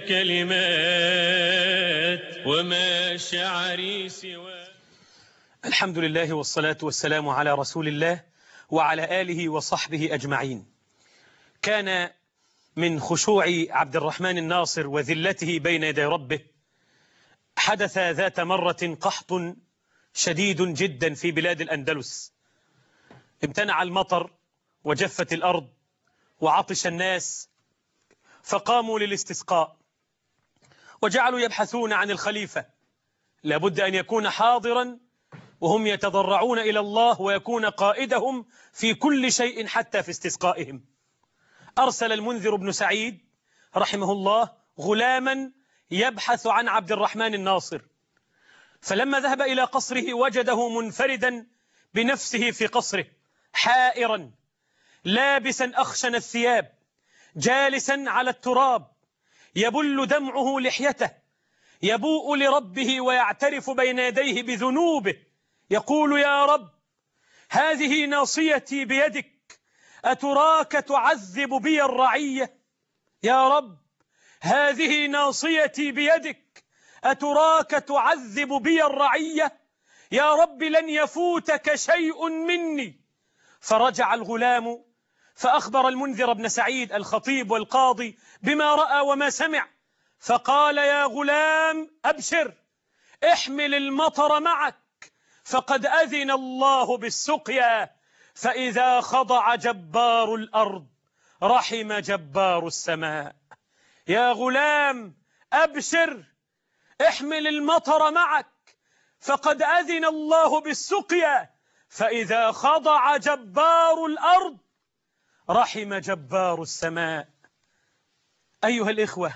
الكلمات وما شعري سوى. الحمد لله والصلاة والسلام على رسول الله وعلى آله وصحبه أجمعين. كان من خشوع عبد الرحمن الناصر وذلته بين يدي ربه حدث ذات مرة قحط شديد جدا في بلاد الأندلس. امتنع المطر وجفت الأرض وعطش الناس فقاموا للاستسقاء وجعلوا يبحثون عن الخليفة، لابد أن يكون حاضرا وهم يتضرعون إلى الله ويكون قائدهم في كل شيء حتى في استسقائهم. أرسل المنذر بن سعيد رحمه الله غلاما يبحث عن عبد الرحمن الناصر، فلما ذهب إلى قصره وجده منفردا بنفسه في قصره حائرا لابسا أخشن الثياب جالسا على التراب يبل دمعه لحيته يبوء لربه ويعترف بين يديه بذنوبه يقول: يا رب، هذه ناصيتي بيدك، أتراك تعذب بي الرعية؟ يا رب، هذه ناصيتي بيدك، أتراك تعذب بي الرعية؟ يا رب، لن يفوتك شيء مني. فرجع الغلام فأخبر المنذر بن سعيد الخطيب والقاضي بما رأى وما سمع، فقال: يا غلام أبشر، احمل المطر معك، فقد أذن الله بالسقيا، فإذا خضع جبار الأرض رحم جبار السماء. يا غلام أبشر، احمل المطر معك، فقد أذن الله بالسقيا، فإذا خضع جبار الأرض رحم جبار السماء. أيها الإخوة،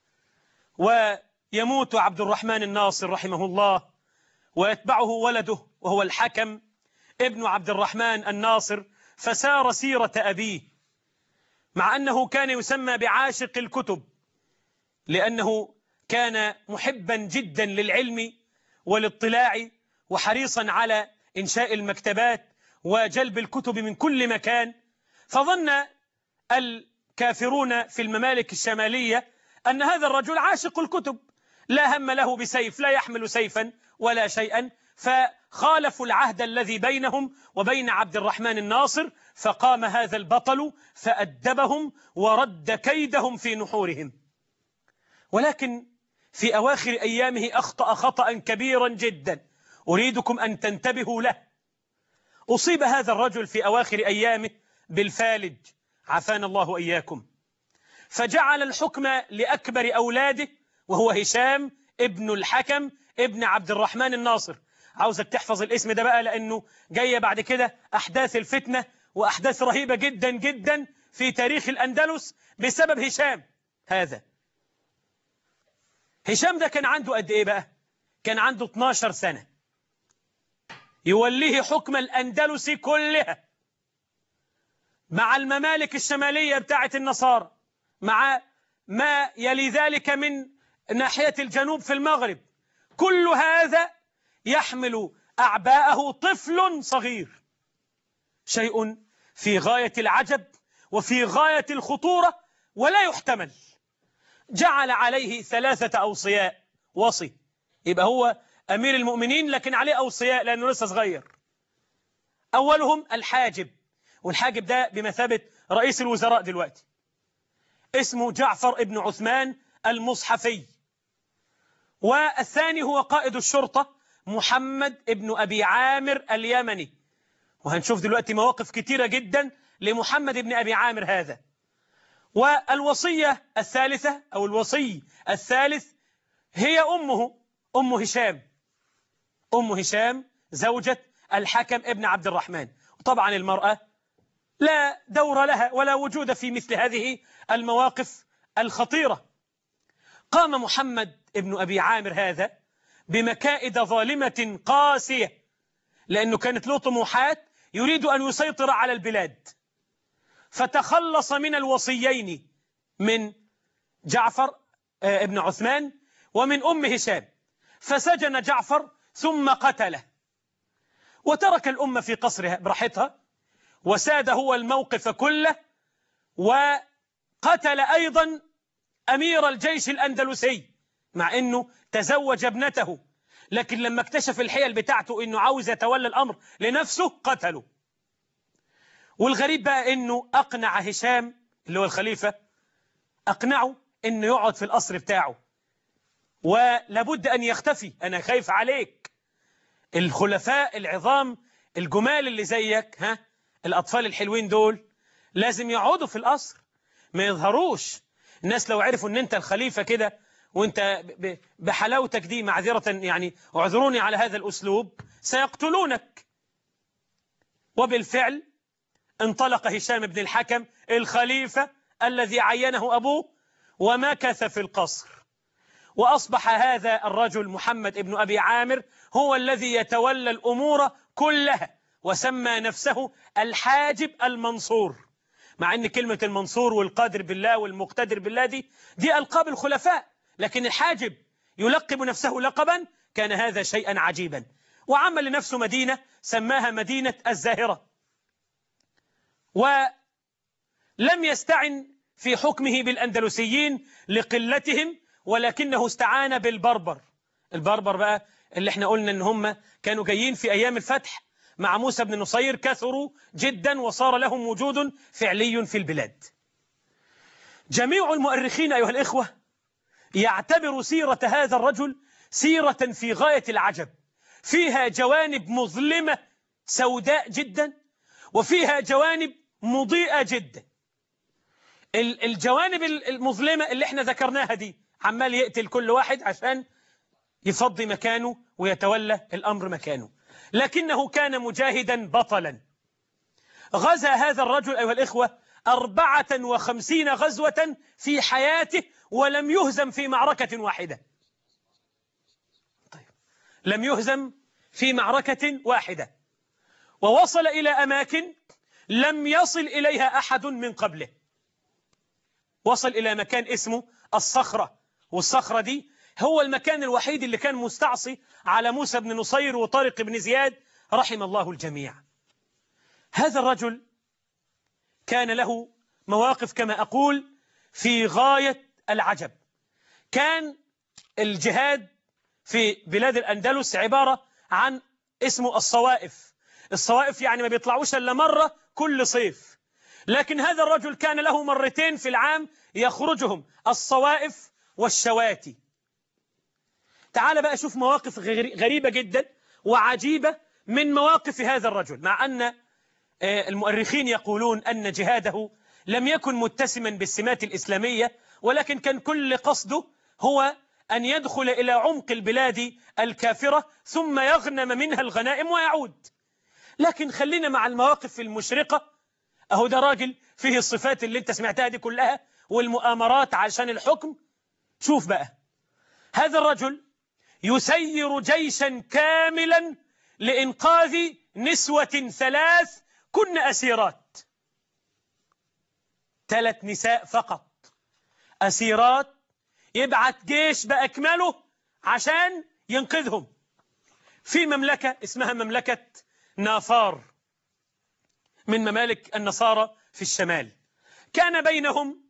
ويموت عبد الرحمن الناصر رحمه الله ويتبعه ولده وهو الحكم ابن عبد الرحمن الناصر، فسار سيرة أبيه، مع أنه كان يسمى بعاشق الكتب لأنه كان محبا جدا للعلم والاطلاع وحريصا على إنشاء المكتبات وجلب الكتب من كل مكان. فظن الكافرون في الممالك الشمالية أن هذا الرجل عاشق الكتب لا هم له بسيف، لا يحمل سيفا ولا شيئا، فخالفوا العهد الذي بينهم وبين عبد الرحمن الناصر، فقام هذا البطل فأدبهم ورد كيدهم في نحورهم. ولكن في أواخر أيامه أخطأ خطأ كبيرا جدا أريدكم أن تنتبهوا له. أصيب هذا الرجل في أواخر أيامه بالفالج، عافانا الله وإياكم، فجعل الحكم لأكبر أولاده وهو هشام ابن الحكم ابن عبد الرحمن الناصر. عاوزك تحفظ الاسم ده بقى، لأنه جاية بعد كده أحداث الفتنة وأحداث رهيبة جدا جدا في تاريخ الأندلس بسبب هشام هذا. هشام ده كان عنده قد إيه بقى؟ كان عنده اثناشر سنة، يوليه حكم الأندلس كلها مع الممالك الشمالية بتاعة النصارى، مع ما يلي ذلك من ناحية الجنوب في المغرب. كل هذا يحمل أعباءه طفل صغير، شيء في غاية العجب وفي غاية الخطورة ولا يحتمل. جعل عليه ثلاثة أوصياء، وصي يبقى هو أمير المؤمنين لكن عليه أوصياء لأنه لسه صغير. أولهم الحاجب، والحاجب ده بمثابة رئيس الوزراء دلوقتي، اسمه جعفر ابن عثمان المصحفي. والثاني هو قائد الشرطة محمد ابن أبي عامر اليمني، وهنشوف دلوقتي مواقف كتيرة جدا لمحمد ابن أبي عامر هذا. والوصية الثالثة أو الوصي الثالث هي أمه، أم هشام، أم هشام زوجة الحكم ابن عبد الرحمن. وطبعا المرأة لا دور لها ولا وجود في مثل هذه المواقف الخطيرة. قام محمد ابن أبي عامر هذا بمكائد ظالمة قاسية، لأنه كانت له طموحات، يريد أن يسيطر على البلاد، فتخلص من الوصيين، من جعفر ابن عثمان ومن أم هشام، فسجن جعفر ثم قتله، وترك الأمة في قصرها براحتها، وساد هو الموقف كله، وقتل أيضا أمير الجيش الأندلسي مع أنه تزوج ابنته، لكن لما اكتشف الحيل بتاعته أنه عاوز يتولى الأمر لنفسه قتله. والغريب بقى أنه أقنع هشام اللي هو الخليفة، أقنعه أنه يقعد في القصر بتاعه، ولابد أن يختفي، أنا خايف عليك. الخلفاء العظام الجمال اللي زيك، ها الأطفال الحلوين دول لازم يقعدوا في القصر ما يظهروش. الناس لو عرفوا أن أنت الخليفة كده وأنت بحلاوتك دي، معذرة يعني اعذروني على هذا الأسلوب، سيقتلونك. وبالفعل انطلق هشام بن الحكم الخليفة الذي عينه أبوه ومكث في القصر، وأصبح هذا الرجل محمد ابن أبي عامر هو الذي يتولى الأمور كلها، وسمى نفسه الحاجب المنصور، مع أن كلمة المنصور والقادر بالله والمقتدر بالله دي دي ألقاب الخلفاء، لكن الحاجب يلقب نفسه لقبا، كان هذا شيئا عجيبا. وعمل لنفسه مدينة سماها مدينة الزاهرة، ولم يستعن في حكمه بالأندلسيين لقلتهم، ولكنه استعان بالبربر. البربر بقى اللي احنا قلنا ان هم كانوا جايين في أيام الفتح مع موسى بن نصير، كثروا جدا وصار لهم وجود فعلي في البلاد. جميع المؤرخين أيها الإخوة يعتبر سيرة هذا الرجل سيرة في غاية العجب، فيها جوانب مظلمة سوداء جدا، وفيها جوانب مضيئة جدا. الجوانب المظلمة اللي احنا ذكرناها دي، عمال يقتل كل واحد عشان يفضي مكانه ويتولى الأمر مكانه، لكنه كان مجاهدا بطلا. غزا هذا الرجل أيها الإخوة أربعة وخمسين غزوة في حياته، ولم يهزم في معركة واحدة. طيب، لم يهزم في معركة واحدة، ووصل إلى أماكن لم يصل إليها أحد من قبله. وصل إلى مكان اسمه الصخرة، والصخرة دي هو المكان الوحيد اللي كان مستعصي على موسى بن نصير وطارق بن زياد رحم الله الجميع. هذا الرجل كان له مواقف كما أقول في غاية العجب. كان الجهاد في بلاد الأندلس عبارة عن اسمه الصوائف. الصوائف يعني ما بيطلعوش إلا مرة كل صيف، لكن هذا الرجل كان له مرتين في العام يخرجهم، الصوائف والشواتي. تعال بقى شوف مواقف غريبة جدا وعجيبة من مواقف هذا الرجل، مع أن المؤرخين يقولون أن جهاده لم يكن متسما بالسمات الإسلامية، ولكن كان كل قصده هو أن يدخل إلى عمق البلاد الكافرة ثم يغنم منها الغنائم ويعود. لكن خلينا مع المواقف المشرقة. أهو ده راجل فيه الصفات اللي انت سمعتها دي كلها والمؤامرات عشان الحكم. شوف بقى، هذا الرجل يسير جيشا كاملا لإنقاذ نسوة ثلاث كن أسيرات، ثلاث نساء فقط أسيرات، يبعث جيش بأكمله عشان ينقذهم في مملكة اسمها مملكة نافار من ممالك النصارى في الشمال. كان بينهم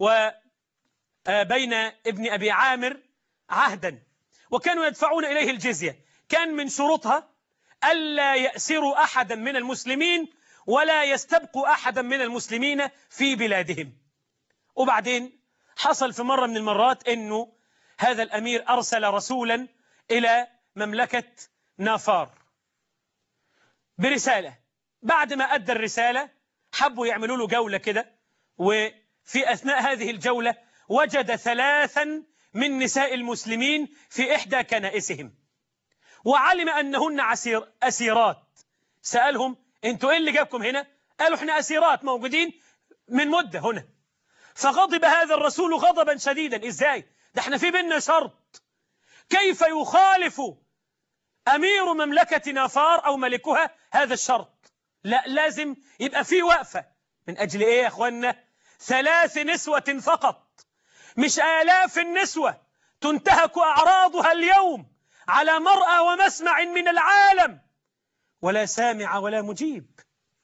وبين ابن أبي عامر عهدا، وكانوا يدفعون إليه الجزية. كان من شروطها ألا يأسروا أحدا من المسلمين ولا يستبقوا أحدا من المسلمين في بلادهم. وبعدين حصل في مرة من المرات أنه هذا الأمير أرسل رسولا إلى مملكة نافار برسالة. بعد ما أدى الرسالة حبوا يعملوا له جولة كده، وفي أثناء هذه الجولة وجد ثلاثا من نساء المسلمين في إحدى كنائسهم، وعلم أنهن عسير أسيرات. سألهم أنتوا إيه اللي جابكم هنا؟ قالوا إحنا أسيرات موجودين من مدة هنا. فغضب هذا الرسول غضبا شديدا. إزاي؟ ده احنا في بيننا شرط، كيف يخالف أمير مملكة نافار أو ملكها هذا الشرط؟ لا، لازم يبقى في وقفة. من أجل إيه يا أخوانا؟ ثلاث نسوة فقط، مش آلاف النسوة تنتهك أعراضها اليوم على مرأى ومسمع من العالم، ولا سامع ولا مجيب.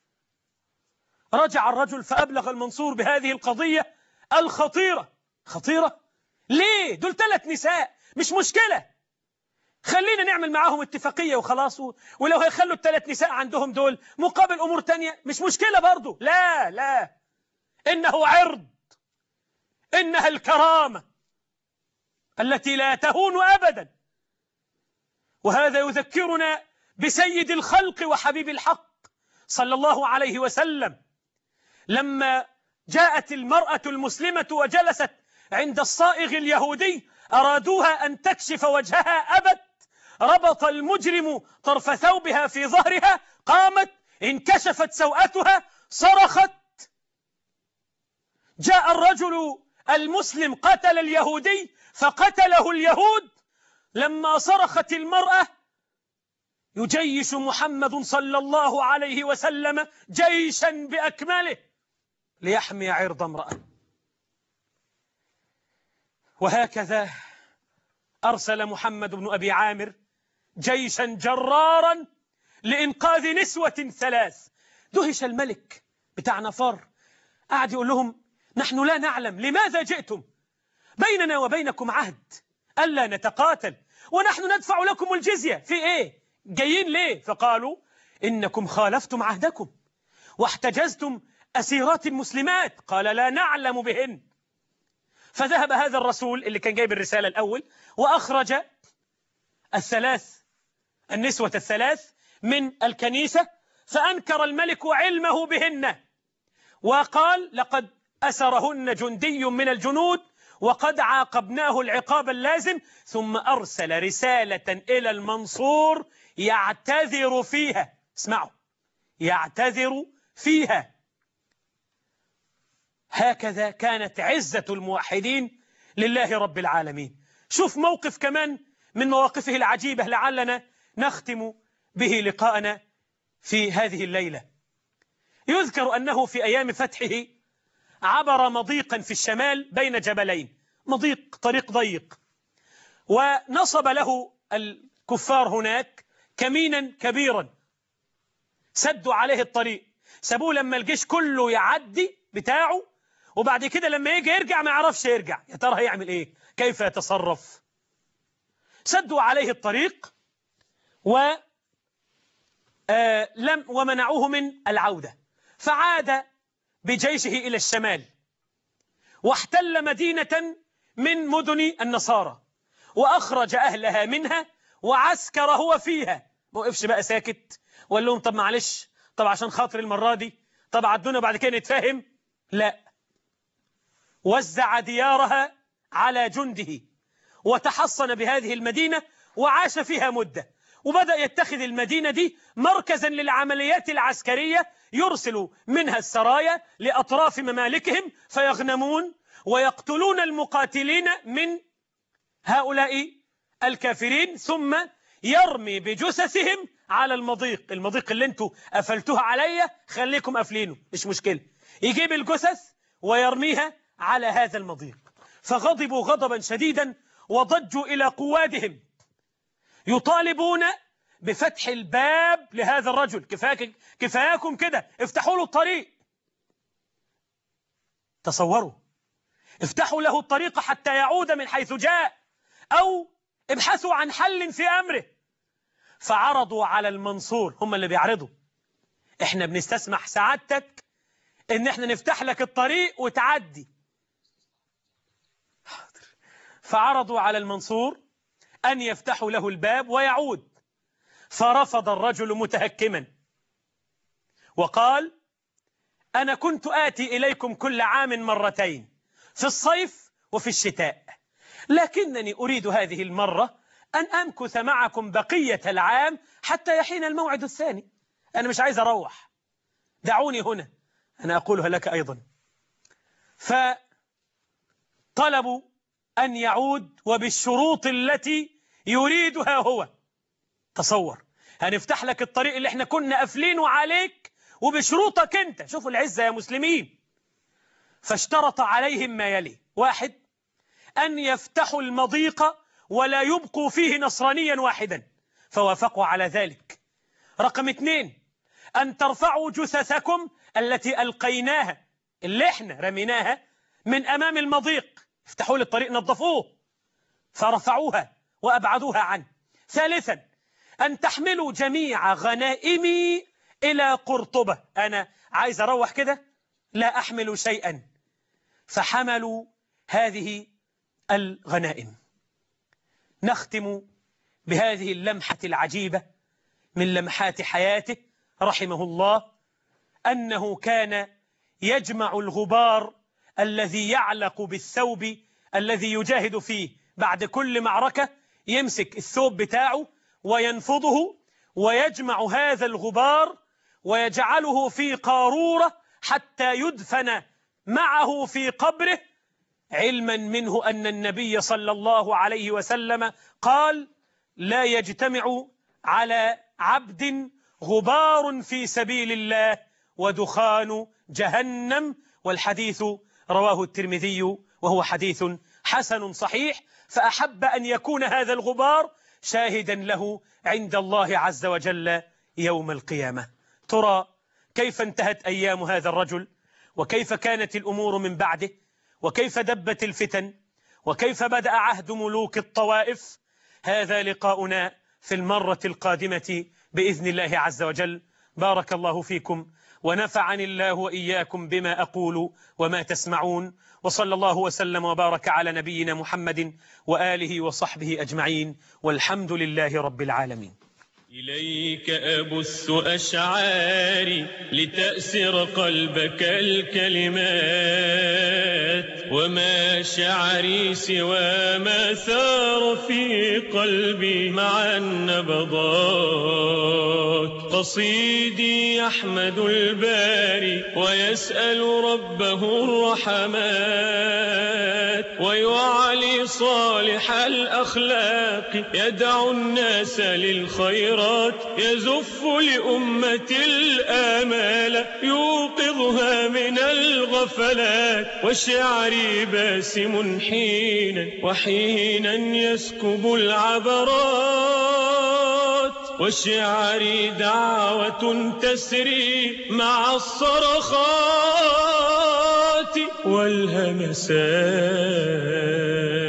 رجع الرجل فأبلغ المنصور بهذه القضية الخطيرة. خطيرة؟ ليه؟ دول ثلاث نساء، مش مشكلة، خلينا نعمل معاهم اتفاقية وخلاص، ولو هيخلوا الثلاث نساء عندهم دول مقابل أمور تانية مش مشكلة برضو. لا لا، إنه عرض، إنها الكرامة التي لا تهون أبدا. وهذا يذكرنا بسيد الخلق وحبيب الحق صلى الله عليه وسلم، لما جاءت المرأة المسلمة وجلست عند الصائغ اليهودي أرادوها أن تكشف وجهها، أبت، ربط المجرم طرف ثوبها في ظهرها، قامت انكشفت سوءتها، صرخت. جاء الرجل المسلم قتل اليهودي فقتله اليهود. لما صرخت المرأة يجيش محمد صلى الله عليه وسلم جيشا بأكمله ليحمي عرض امرأة. وهكذا أرسل محمد بن أبي عامر جيشا جرارا لإنقاذ نسوة ثلاث. دهش الملك بتاع نافار، قعد يقول لهم نحن لا نعلم لماذا جئتم، بيننا وبينكم عهد ألا نتقاتل ونحن ندفع لكم الجزية، في إيه؟ جايين ليه؟ فقالوا إنكم خالفتم عهدكم واحتجزتم أسيرات مسلمات. قال لا نعلم بهن. فذهب هذا الرسول اللي كان جايب الرسالة الأول وأخرج الثلاث النسوة الثلاث من الكنيسة، فأنكر الملك علمه بهن وقال لقد أسرهن جندي من الجنود وقد عاقبناه العقاب اللازم. ثم أرسل رسالة إلى المنصور يعتذر فيها، اسمعوا، يعتذر فيها. هكذا كانت عزة الموحدين لله رب العالمين. شوف موقف كمان من مواقفه العجيبة لعلنا نختم به لقاءنا في هذه الليلة. يذكر أنه في أيام فتحه عبر مضيقا في الشمال بين جبلين، مضيق طريق ضيق، ونصب له الكفار هناك كمينا كبيرا سدوا عليه الطريق، سابوه لما الجيش كله يعدي بتاعه، وبعد كده لما يجي يرجع ما يعرفش يرجع، يا ترى هيعمل ايه؟ كيف يتصرف؟ سدوا عليه الطريق و آه لم ومنعوه من العودة، فعاد بجيشه إلى الشمال واحتل مدينة من مدن النصارى وأخرج أهلها منها وعسكر هو فيها. ما وقفش بقى ساكت وقال لهم طب معلش، طب عشان خاطر المرة دي، طب عدونا بعد كده نتفاهم. لا، وزع ديارها على جنده وتحصن بهذه المدينة وعاش فيها مدة، وبدأ يتخذ المدينة دي مركزا للعمليات العسكرية، يرسل منها السرايا لأطراف ممالكهم فيغنمون ويقتلون المقاتلين من هؤلاء الكافرين، ثم يرمي بجثثهم على المضيق. المضيق اللي انتوا قفلتوها عليا خليكم قافلينه مش مشكلة، يجيب الجثث ويرميها على هذا المضيق. فغضبوا غضبا شديدا وضجوا إلى قوادهم يطالبون بفتح الباب لهذا الرجل. كفاك كفاياكم كده، افتحوا له الطريق. تصوروا، افتحوا له الطريق حتى يعود من حيث جاء، أو ابحثوا عن حل في أمره. فعرضوا على المنصور، هم اللي بيعرضوا، احنا بنستسمح سعادتك ان احنا نفتح لك الطريق وتعدي. فعرضوا على المنصور أن يفتحوا له الباب ويعود، فرفض الرجل متهكما وقال: أنا كنت آتي إليكم كل عام مرتين، في الصيف وفي الشتاء، لكنني أريد هذه المرة أن أمكث معكم بقية العام حتى يحين الموعد الثاني. أنا مش عايز أروح، دعوني هنا، أنا أقولها لك أيضا. فطلبوا أن يعود وبالشروط التي يريدها هو. تصور، هنفتح لك الطريق اللي احنا كنا قافلينه عليك وبشروطك انت. شوفوا العزة يا مسلمين. فاشترط عليهم ما يلي: واحد، أن يفتحوا المضيق ولا يبقوا فيه نصرانيا واحدا، فوافقوا على ذلك. رقم اثنين، أن ترفعوا جثثكم التي ألقيناها، اللي احنا رميناها، من أمام المضيق، افتحوا لي الطريق، نظفوه، فرفعوها وأبعدوها عنه. ثالثا، أن تحملوا جميع غنائمي إلى قرطبة. أنا عايز أروح كده، لا أحمل شيئا. فحملوا هذه الغنائم. نختم بهذه اللمحة العجيبة من لمحات حياته رحمه الله، أنه كان يجمع الغبار الذي يعلق بالثوب الذي يجاهد فيه. بعد كل معركة يمسك الثوب بتاعه وينفضه ويجمع هذا الغبار ويجعله في قارورة حتى يدفن معه في قبره، علما منه أن النبي صلى الله عليه وسلم قال: لا يجتمع على عبد غبار في سبيل الله ودخان جهنم. والحديث رواه الترمذي وهو حديث حسن صحيح. فأحب أن يكون هذا الغبار شاهدا له عند الله عز وجل يوم القيامة. ترى كيف انتهت أيام هذا الرجل، وكيف كانت الأمور من بعده، وكيف دبت الفتن، وكيف بدأ عهد ملوك الطوائف. هذا لقاؤنا في المرة القادمة بإذن الله عز وجل. بارك الله فيكم ونفعني الله وإياكم بما أقول وما تسمعون، وصلى الله وسلم وبارك على نبينا محمد وآله وصحبه أجمعين، والحمد لله رب العالمين. إليك أبث أشعاري لتأسر قلبك الكلمات، وما شعري سوى ما ثار في قلبي مع النبضات. قصيدي يحمد الباري ويسأل ربه الرحمات، ويعلي صالح الأخلاق يدعو الناس للخيرات، يزف لأمة الآمال يوقظها من الغفلات. وشعري باسم حينا وحينا يسكب العبرات، وشعري دعوة تسري مع الصرخات والهمسات.